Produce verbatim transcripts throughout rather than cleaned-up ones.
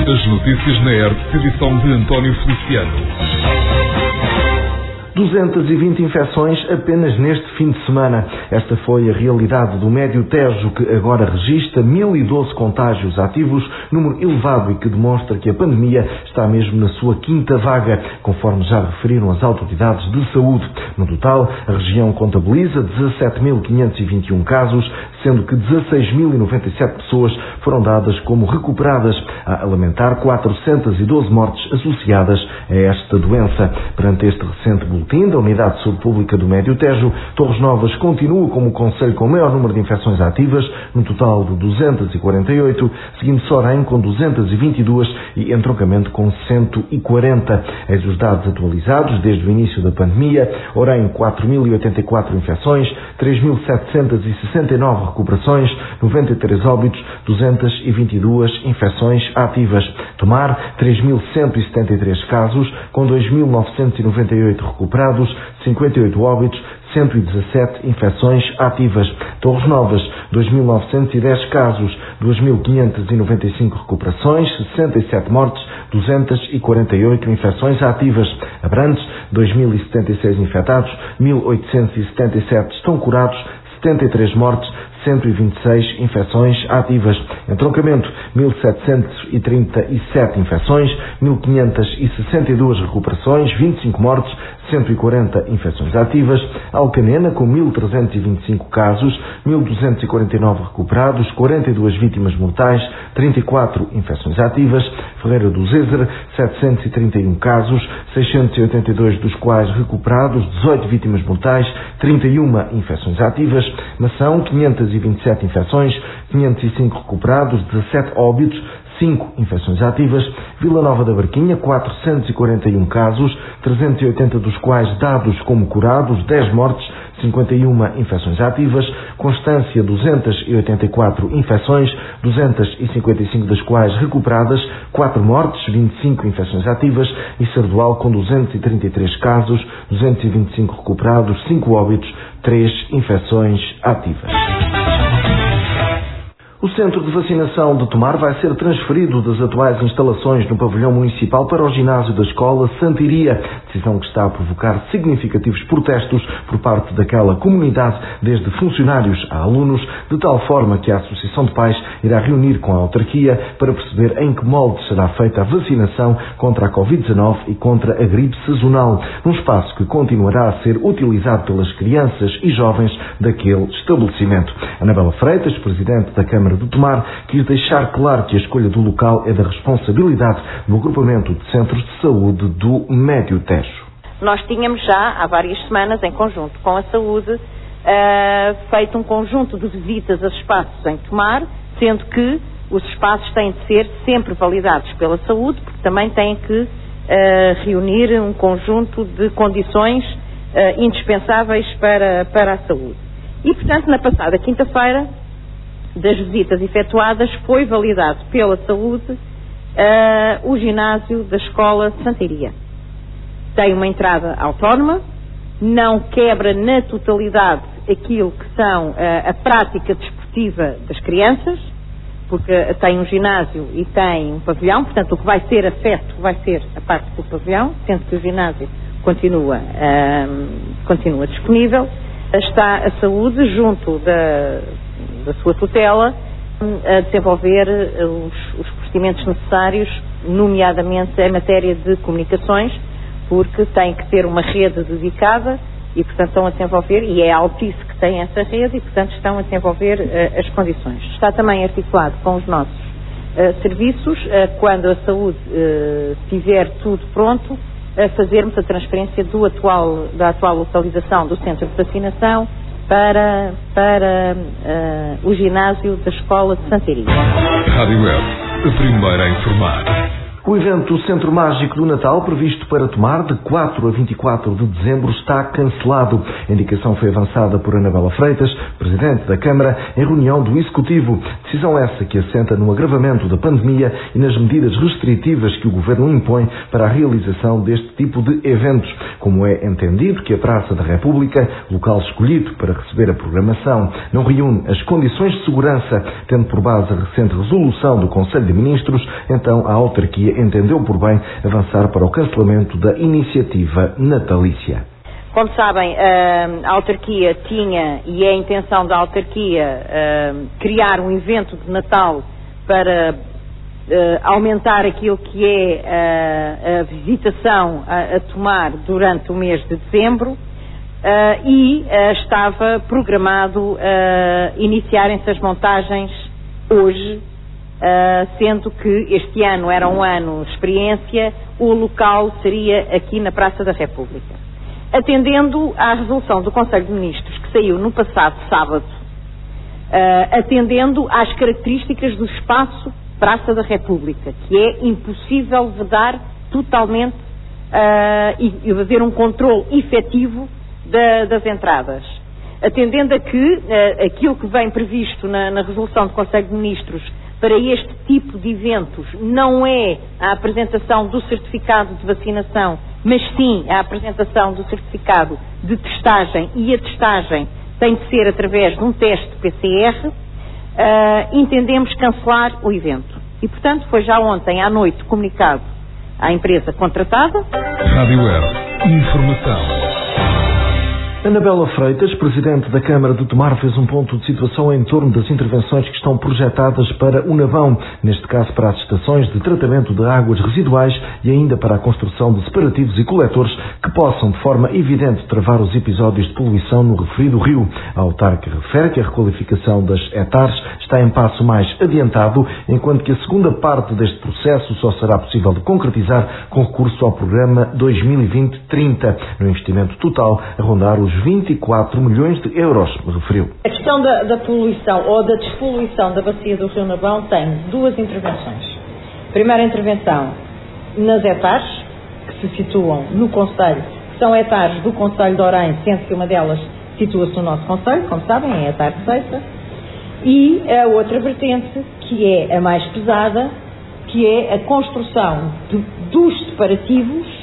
As notícias na R T P, edição de António Feliciano. duzentas e vinte infecções apenas neste fim de semana. Esta foi a realidade do Médio Tejo, que agora registra mil e doze contágios ativos, número elevado e que demonstra que a pandemia está mesmo na sua quinta vaga, conforme já referiram as autoridades de saúde. No total, a região contabiliza dezassete mil quinhentos e vinte e um casos, sendo que dezasseis mil e noventa e sete pessoas foram dadas como recuperadas, a lamentar quatrocentas e doze mortes associadas a esta doença. Perante este recente boletim da Unidade de Saúde Pública do Médio Tejo, Torres Novas continua como o concelho com o maior número de infecções ativas, no total de duzentas e quarenta e oito, seguindo-se Orem com duzentas e vinte e duas e Entroncamento com cento e quarenta. Eis os dados atualizados desde o início da pandemia. Orem, quatro mil e oitenta e quatro infecções, três mil setecentas e sessenta e nove recuperações, noventa e três óbitos, duzentas e vinte e duas infecções ativas. Tomar, três mil cento e setenta e três casos, com dois mil novecentos e noventa e oito recuperados, cinquenta e oito óbitos, cento e dezassete infecções ativas. Torres Novas, dois mil novecentos e dez casos, dois mil quinhentos e noventa e cinco recuperações, sessenta e sete mortes, duzentas e quarenta e oito infecções ativas. Abrantes, dois mil e setenta e seis infectados, mil oitocentos e setenta e sete estão curados, setenta e três mortes, cento e vinte e seis infecções ativas. Entroncamento, mil setecentos e trinta e sete infecções, mil quinhentos e sessenta e duas recuperações, vinte e cinco mortes, cento e quarenta infecções ativas. Alcanena, com mil trezentos e vinte e cinco casos, mil duzentos e quarenta e nove recuperados, quarenta e duas vítimas mortais, trinta e quatro infecções ativas. Ferreira do Zezer, setecentos e trinta e um casos, seiscentos e oitenta e dois dos quais recuperados, dezoito vítimas mortais, trinta e uma infecções ativas. Mação, quinhentos e vinte e sete infecções, quinhentos e cinco recuperados, dezassete óbitos, cinco infecções ativas. Vila Nova da Barquinha, quatrocentos e quarenta e um casos, trezentos e oitenta dos quais dados como curados, dez mortes, cinquenta e uma infecções ativas. Constância, duzentas e oitenta e quatro infecções, duzentas e cinquenta e cinco das quais recuperadas, quatro mortes, vinte e cinco infecções ativas. E Sardual, com duzentos e trinta e três casos, duzentos e vinte e cinco recuperados, cinco óbitos, três infecções ativas. O centro de vacinação de Tomar vai ser transferido das atuais instalações no pavilhão municipal para o ginásio da escola Santiria, decisão que está a provocar significativos protestos por parte daquela comunidade, desde funcionários a alunos, de tal forma que a Associação de Pais irá reunir com a autarquia para perceber em que molde será feita a vacinação contra a covid dezanove e contra a gripe sazonal, num espaço que continuará a ser utilizado pelas crianças e jovens daquele estabelecimento. Anabela Freitas, presidente da Câmara de Tomar, quis deixar claro que a escolha do local é da responsabilidade do agrupamento de centros de saúde do Médio Tejo. Nós tínhamos já há várias semanas, em conjunto com a saúde, uh, feito um conjunto de visitas a espaços em Tomar, sendo que os espaços têm de ser sempre validados pela saúde, porque também têm que uh, reunir um conjunto de condições uh, indispensáveis para, para a saúde. E, portanto, na passada quinta-feira, das visitas efetuadas, foi validado pela saúde uh, o ginásio da escola de Santiria. Tem uma entrada autónoma, não quebra na totalidade aquilo que são uh, a prática desportiva das crianças, porque tem um ginásio e tem um pavilhão, portanto o que vai ser afeto vai ser a parte do pavilhão, sendo que o ginásio continua, uh, continua disponível. Está a saúde junto da da sua tutela, a desenvolver os, os procedimentos necessários, nomeadamente em matéria de comunicações, porque tem que ter uma rede dedicada e, portanto, estão a desenvolver, e é a Altice que tem essa rede, e, portanto, estão a desenvolver uh, as condições. Está também articulado com os nossos uh, serviços, uh, quando a saúde uh, tiver tudo pronto, a fazermos a transferência do atual, da atual localização do centro de vacinação para, para uh, o ginásio da Escola de Santiria. Rádio Web, a primeira a informar. O evento Centro Mágico do Natal, previsto para tomar de quatro a vinte e quatro de dezembro, está cancelado. A indicação foi avançada por Anabela Freitas, Presidente da Câmara, em reunião do Executivo. Decisão essa que assenta no agravamento da pandemia e nas medidas restritivas que o Governo impõe para a realização deste tipo de eventos. Como é entendido que a Praça da República, local escolhido para receber a programação, não reúne as condições de segurança, tendo por base a recente resolução do Conselho de Ministros, então a autarquia entendeu por bem avançar para o cancelamento da iniciativa natalícia. Como sabem, a autarquia tinha, e é a intenção da autarquia, criar um evento de Natal para aumentar aquilo que é a visitação a tomar durante o mês de dezembro, e estava programado iniciarem-se as montagens hoje, Uh, sendo que este ano era um ano de experiência, o local seria aqui na Praça da República. Atendendo à resolução do Conselho de Ministros, que saiu no passado sábado, uh, atendendo às características do espaço Praça da República, que é impossível vedar totalmente uh, e, e haver um controle efetivo da, das entradas. Atendendo a que uh, aquilo que vem previsto na, na resolução do Conselho de Ministros para este tipo de eventos não é a apresentação do certificado de vacinação, mas sim a apresentação do certificado de testagem, e a testagem tem de ser através de um teste P C R, uh, entendemos cancelar o evento. E, portanto, foi já ontem à noite comunicado à empresa contratada. Rádio Air. Informação. Anabela Freitas, Presidente da Câmara de Tomar, fez um ponto de situação em torno das intervenções que estão projetadas para o Navão, neste caso para as estações de tratamento de águas residuais e ainda para a construção de separativos e coletores que possam, de forma evidente, travar os episódios de poluição no referido rio. A autarca refere que a requalificação das hectares está em passo mais adiantado, enquanto que a segunda parte deste processo só será possível de concretizar com recurso ao programa dois mil e vinte trinta, no investimento total a rondar os vinte e quatro milhões de euros, referiu. A questão da, da poluição ou da despoluição da bacia do Rio Navão tem duas intervenções. Primeira intervenção nas hectares, que se situam no Conselho, que são hectares do Conselho de Orém, sendo que uma delas situa-se no nosso Conselho, como sabem, é a hectare de Seiça, e a outra vertente, que é a mais pesada, que é a construção de, dos separativos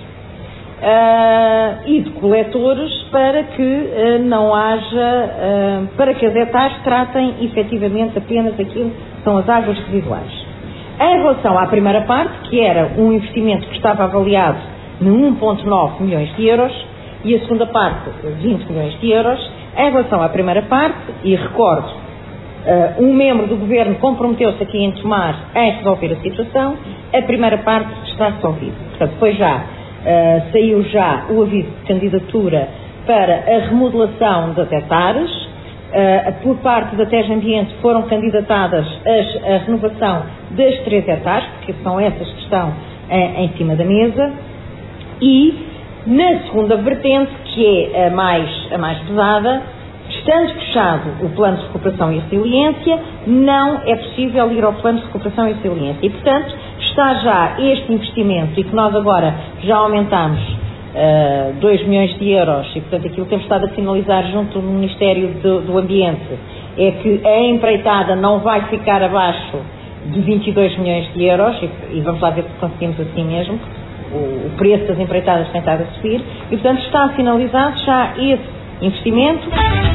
Uh, e de coletores para que uh, não haja, uh, para que as hectares tratem efetivamente apenas aquilo que são as águas residuais. Em relação à primeira parte, que era um investimento que estava avaliado em um vírgula nove milhões de euros, e a segunda parte, vinte milhões de euros, em relação à primeira parte, e recordo, uh, um membro do Governo comprometeu-se aqui em Tomar em resolver a situação, a primeira parte está resolvida. Portanto, foi já Uh, saiu já o aviso de candidatura para a remodelação das hectares. Uh, por parte da T E G Ambiente foram candidatadas as, a renovação das três hectares, porque são essas que estão uh, em cima da mesa. E na segunda vertente, que é a mais, a mais pesada, estando fechado o plano de recuperação e resiliência, não é possível ir ao plano de recuperação e resiliência. E, portanto, está já este investimento, e que nós agora já aumentamos uh, dois milhões de euros, e, portanto, aquilo que temos estado a sinalizar junto do Ministério do, do Ambiente é que a empreitada não vai ficar abaixo de vinte e dois milhões de euros, e, e vamos lá ver se conseguimos assim mesmo, o, o preço das empreitadas tem estado a subir, e, portanto, está sinalizado já esse investimento.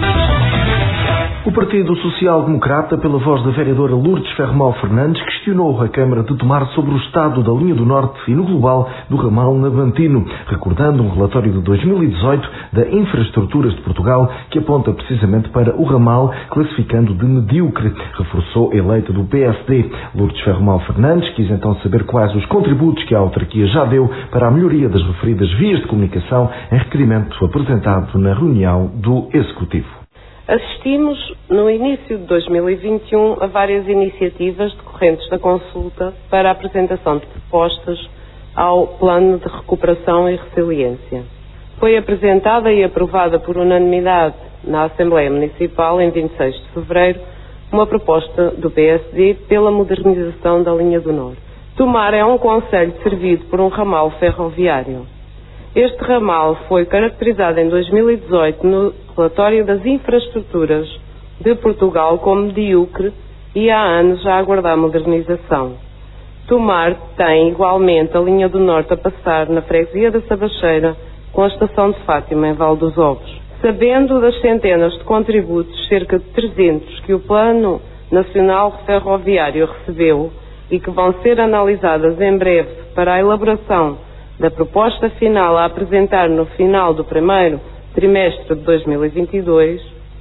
O Partido Social Democrata, pela voz da vereadora Lourdes Ferromal Fernandes, questionou a Câmara de Tomar sobre o estado da linha do Norte e no global do ramal Navantino, recordando um relatório de dois mil e dezoito da Infraestruturas de Portugal que aponta precisamente para o ramal, classificando de medíocre, reforçou a eleita do P S D. Lourdes Ferromal Fernandes quis então saber quais os contributos que a autarquia já deu para a melhoria das referidas vias de comunicação em requerimento apresentado na reunião do Executivo. Assistimos, no início de dois mil e vinte e um, a várias iniciativas decorrentes da consulta para a apresentação de propostas ao Plano de Recuperação e Resiliência. Foi apresentada e aprovada por unanimidade na Assembleia Municipal, em vinte e seis de fevereiro, uma proposta do P S D pela modernização da linha do Norte. Tomar é um concelho servido por um ramal ferroviário. Este ramal foi caracterizado em dois mil e dezoito no relatório das infraestruturas de Portugal como medíocre e há anos já aguarda a modernização. Tomar tem igualmente a linha do Norte a passar na freguesia da Sabacheira com a estação de Fátima em Val dos Ovos. Sabendo das centenas de contributos, cerca de trezentos, que o Plano Nacional Ferroviário recebeu e que vão ser analisadas em breve para a elaboração da proposta final a apresentar no final do primeiro trimestre de dois mil e vinte e dois,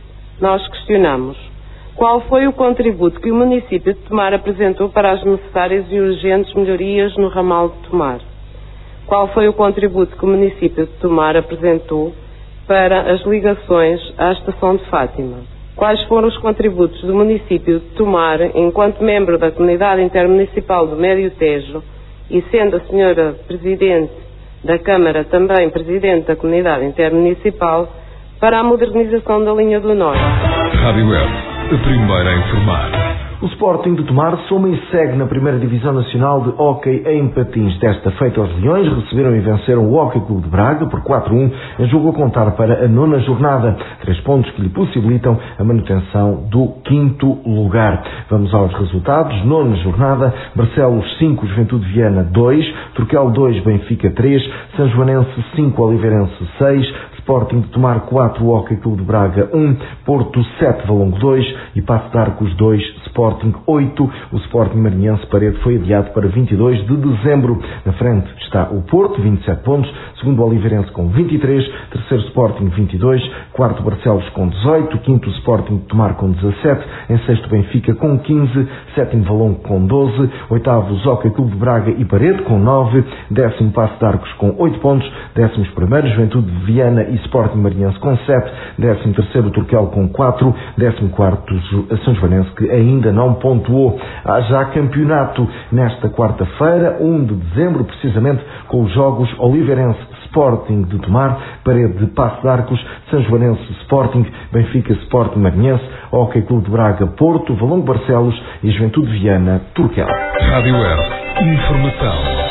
nós questionamos qual foi o contributo que o município de Tomar apresentou para as necessárias e urgentes melhorias no ramal de Tomar. Qual foi o contributo que o município de Tomar apresentou para as ligações à estação de Fátima? Quais foram os contributos do município de Tomar enquanto membro da Comunidade Intermunicipal do Médio Tejo e sendo a senhora Presidente da Câmara também Presidente da Comunidade Intermunicipal para a modernização da linha do Norte? Rádio Web, a primeira a informar. O Sporting de Tomar soma e segue na primeira Divisão Nacional de Hóquei em Patins. Desta feita, os Leões receberam e venceram o Hóquei Clube de Braga por quatro a um, em jogo a contar para a nona jornada. Três pontos que lhe possibilitam a manutenção do quinto lugar. Vamos aos resultados. Nona jornada, Barcelos cinco, Juventude de Viana dois, Turquel dois, Benfica três, São Joanense cinco, Oliveirense seis, Sporting de Tomar quatro, Hóquei Clube de Braga um, Porto sete, Valongo dois e Paço de Arcos dois, Sporting oito. O Sporting Maranhense Parede foi adiado para vinte e dois de dezembro. Na frente está o Porto, vinte e sete pontos, segundo o Oliveirense com vinte e três, terceiro Sporting vinte e dois, quarto Barcelos com dezoito, quinto Sporting de Tomar com dezassete, em sexto Benfica com quinze, sétimo Valongo com doze, oitavo Hóquei Clube de Braga e Parede com nove, décimo Paço de Arcos com oito pontos, décimos primeiro Juventude de Viana e Sporting Maranhense com sete, décimo terceiro Turquel com quatro, décimo quarto São Joanense que ainda não pontuou. Há já campeonato nesta quarta-feira, um de dezembro, precisamente com os jogos Oliveirense Sporting de Tomar, Parede de Paço de Arcos, São Joanense Sporting, Benfica Sporting Maranhense, Hóquei Clube de Braga Porto, Valongo Barcelos e Juventude de Viana Turquel. Rádio Web, informação.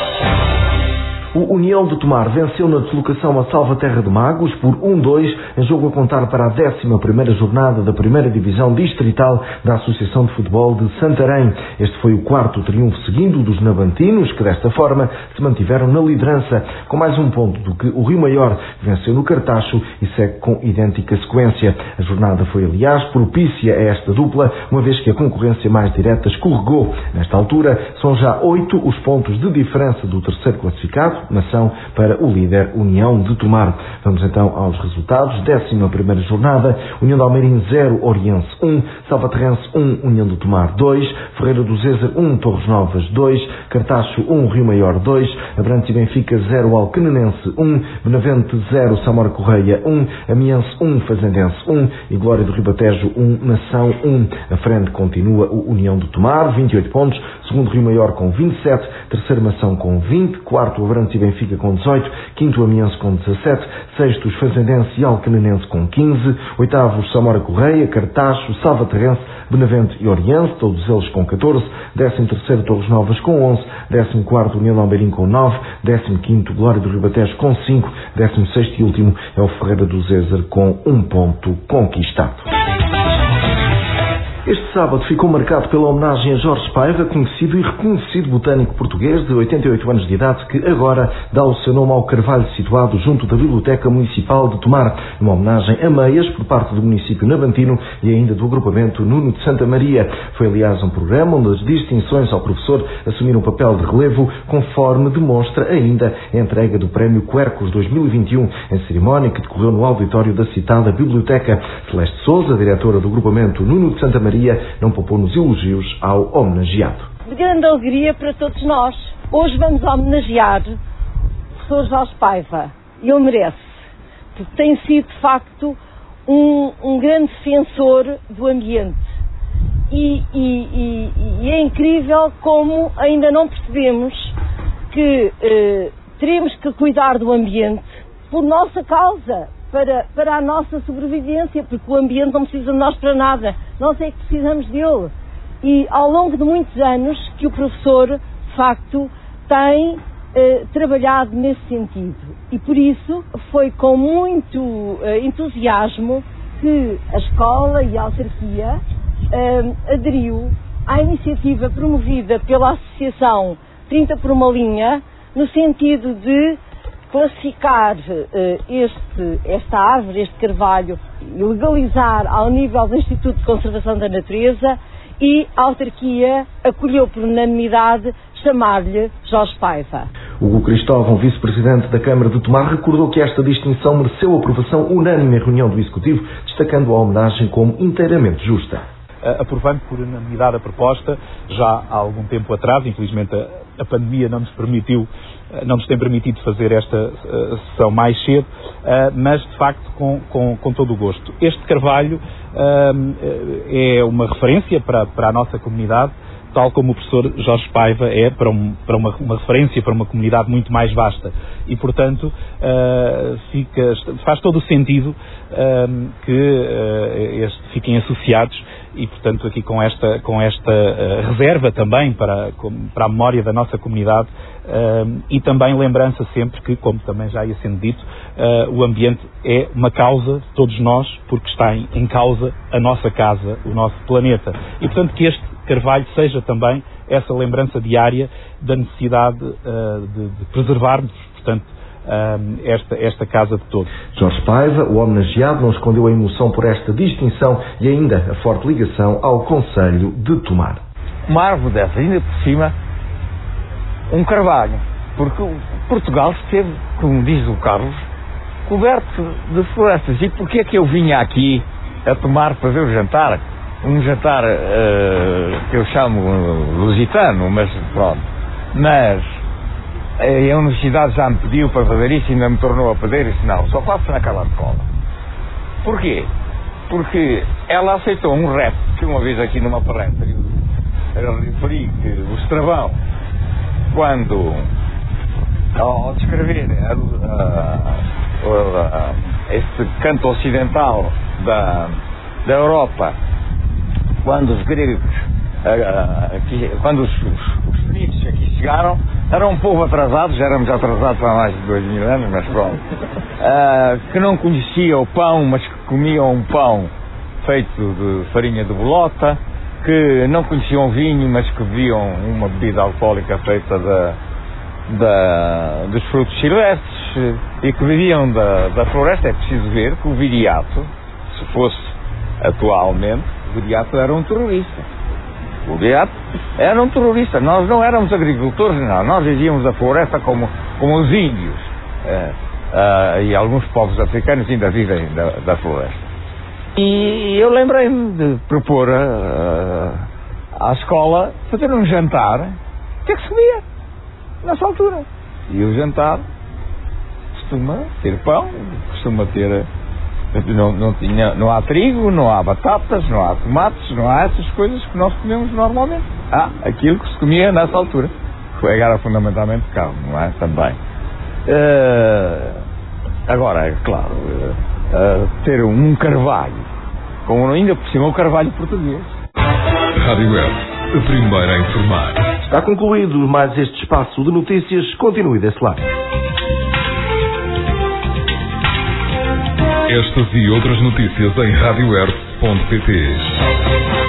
O União de Tomar venceu na deslocação a Salvaterra de Magos por um a dois, em jogo a contar para a décima primeira jornada da primeira Divisão Distrital da Associação de Futebol de Santarém. Este foi o quarto triunfo seguido dos navantinos, que desta forma se mantiveram na liderança, com mais um ponto do que o Rio Maior venceu no Cartacho e segue com idêntica sequência. A jornada foi, aliás, propícia a esta dupla, uma vez que a concorrência mais direta escorregou. Nesta altura, são já oito os pontos de diferença do terceiro classificado, nação, para o líder União de Tomar. Vamos então aos resultados. Décima primeira jornada, União de Almeirim zero, Oriense um, Salvaterrense um, União de Tomar dois, Ferreira do Zezer um, Torres Novas dois, Cartacho um, Rio Maior dois, Abrantes e Benfica zero, Alcanenense um, Benavente zero, Samora Correia um, Amiense um, Fazendense um e Glória do Ribatejo um, Nação um. A frente continua o União de Tomar, vinte e oito pontos, segundo Rio Maior com vinte e sete, terceiro Mação com vinte, quarto Abrantes e Benfica com dezoito, quinto Amiense com dezassete, sextos Fazendense e Alcanenense com quinze, oitavos Samora Correia, Cartacho, Salvaterrense, Benavente e Oriense, todos eles com catorze, décimo terceiro Torres Novas com onze, décimo quarto União de Almeirim com nove, décimo quinto Glória do Ribatejo com cinco, décimo sexto e último é o Ferreira do Zezer com um ponto conquistado. Este sábado ficou marcado pela homenagem a Jorge Paiva, conhecido e reconhecido botânico português de oitenta e oito anos de idade, que agora dá o seu nome ao carvalho situado junto da Biblioteca Municipal de Tomar, uma homenagem a meias por parte do município navantino e ainda do agrupamento Nuno de Santa Maria. Foi, aliás, um programa onde as distinções ao professor assumiram um papel de relevo, conforme demonstra ainda a entrega do Prémio Quercus dois mil e vinte e um, em cerimónia que decorreu no auditório da citada biblioteca. Celeste Sousa, diretora do agrupamento Nuno de Santa Maria, não poupou nos elogios ao homenageado. De grande alegria para todos nós. Hoje vamos homenagear o professor Jorge Paiva. Ele merece, porque tem sido, de facto, um, um grande defensor do ambiente. E, e, e, e é incrível como ainda não percebemos que eh, teremos que cuidar do ambiente por nossa causa. Para, para a nossa sobrevivência, porque o ambiente não precisa de nós para nada, nós é que precisamos dele. E ao longo de muitos anos que o professor de facto, tem eh, trabalhado nesse sentido. E por isso foi com muito eh, entusiasmo que a escola e a autarquia eh, aderiu à iniciativa promovida pela Associação trinta por uma linha, no sentido de classificar eh, este, esta árvore, este carvalho, e legalizar ao nível do Instituto de Conservação da Natureza, e a autarquia acolheu por unanimidade chamar-lhe Jorge Paiva. Hugo Cristóvão, vice-presidente da Câmara de Tomar, recordou que esta distinção mereceu aprovação unânime em reunião do Executivo, destacando a homenagem como inteiramente justa. Aprovando por unanimidade a proposta, já há algum tempo atrás, infelizmente a, a pandemia não nos permitiu, não nos tem permitido fazer esta uh, sessão mais cedo, uh, mas de facto com, com, com todo o gosto. Este carvalho uh, é uma referência para, para a nossa comunidade, tal como o professor Jorge Paiva é para, um, para uma, uma referência para uma comunidade muito mais vasta. E, portanto, uh, fica, faz todo o sentido uh, que uh, este, fiquem associados e, portanto, aqui com esta, com esta uh, reserva também para, para a memória da nossa comunidade uh, e também lembrança sempre que, como também já ia sendo dito, uh, o ambiente é uma causa de todos nós, porque está em, em causa a nossa casa, o nosso planeta. E, portanto, que este carvalho seja também essa lembrança diária da necessidade uh, de, de preservarmos, portanto, uh, esta, esta casa de todos. Jorge Paiva, o homenageado, não escondeu a emoção por esta distinção e ainda a forte ligação ao Concelho de Tomar. Uma árvore dessa, ainda por cima, um carvalho, porque Portugal esteve, como diz o Carlos, coberto de florestas. E porquê é que eu vinha aqui a Tomar para ver o jantar? Um jantar uh, que eu chamo lusitano, mas pronto. Mas a universidade já me pediu para fazer isso e ainda me tornou a pedir e disse, não, só faço naquela escola. Porquê? Porque ela aceitou um rap que uma vez aqui numa palestra eu referi que o Estravão, quando ao descrever a, a, a, este canto ocidental da, da Europa, quando os gregos, aqui, quando os, os, os fenícios aqui chegaram, era um povo atrasado, já éramos atrasados há mais de dois mil anos, mas pronto, uh, que não conhecia o pão, mas que comiam um pão feito de farinha de bolota, que não conheciam vinho, mas que bebiam uma bebida alcoólica feita da, da, dos frutos silvestres e que viviam da, da floresta. É preciso ver que o viriato, se fosse atualmente, o viriato era um terrorista. O viriato era um terrorista. Nós não éramos agricultores, não. Nós vivíamos da floresta como, como os índios. É, é, e alguns povos africanos ainda vivem da, da floresta. E eu lembrei-me de propor uh, à escola fazer um jantar. O que é que se comia nessa altura? E o jantar costuma ter pão, costuma ter... Não, não, tinha, não há trigo, não há batatas, não há tomates, não há essas coisas que nós comemos normalmente. Há aquilo que se comia nessa altura, que era fundamentalmente carne, não é? Também. Uh, agora, é claro, uh, uh, ter um carvalho, como ainda por cima o carvalho português. Rádio Web, a primeira a informar. Está concluído mais este espaço de notícias. Continue desse lado. Estas e outras notícias em rádio web ponto pt.